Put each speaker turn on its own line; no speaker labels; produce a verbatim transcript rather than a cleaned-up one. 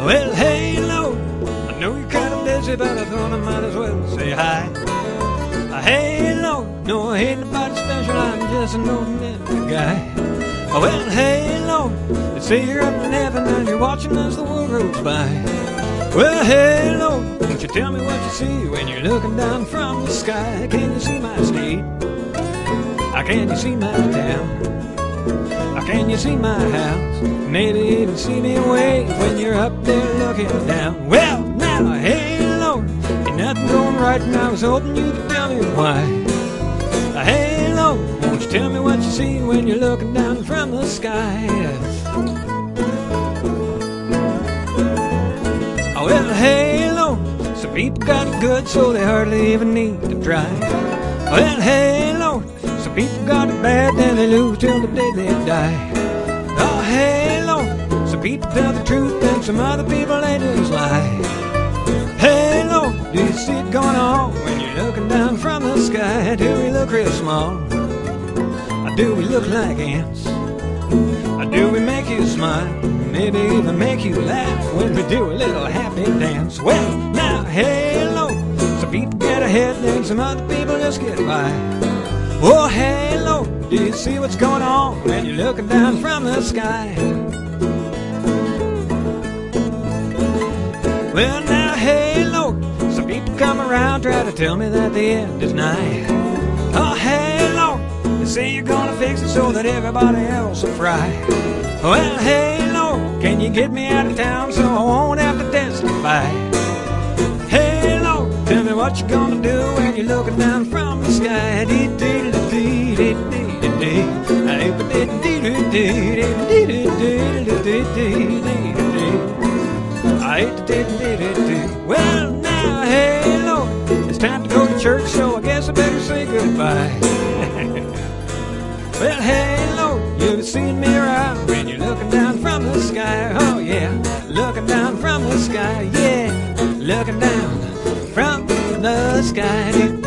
Well, hey, Lord, I know you're kind of busy, but I thought I might as well say hi. Uh, hey, Lord, no, I ain't nobody special, I'm just an ordinary guy. Uh, well, hey, Lord, they say you're up in heaven and you're watching as the world rolls by. Well, hey, Lord, won't you tell me what you see when you're looking down from the sky? Can you see my state? How can you see my town? How can you see my house? Maybe even see me wave when you're up there looking down. Well, now, hey, Lord, ain't nothing going right, and I was hoping you could tell me why. Uh, hey, Lord, won't you tell me what you see when you're looking down from the sky? Oh, well, hey, Lord, some people got it good, so they hardly even need to try. Well, hey, Lord, some people got it bad, then they lose till the day they die. Oh, hey, Lord, some people tell the truth, and some other people, they just lie. Hey, Lord, do you see it going on when you're looking down from the sky? Do we look real small? Or do we look like ants? Or do we make you smile? Maybe even make you laugh when we do a little happy dance? Well, now, hey, Lord, some people get ahead, and some other people just get by. Oh, hey, Lord, do you see what's going on when you're looking down from the sky? Well, now, hey, Lord, some people come around, try to tell me that the end is nigh. Oh, hey, Lord, they say you're gonna fix it so that everybody else will fry. Well, hey, Lord, can you get me out of town so I won't have to testify? Hey, Lord, tell me what you're gonna do when you're looking down from the sky. Well, now, hey, Lord, it's time to go to church, so I guess I better say goodbye. Well, hey, Lord, you'll be seeing me around when you're looking down from the sky. Oh, yeah, looking down from the sky, yeah, looking down from the sky.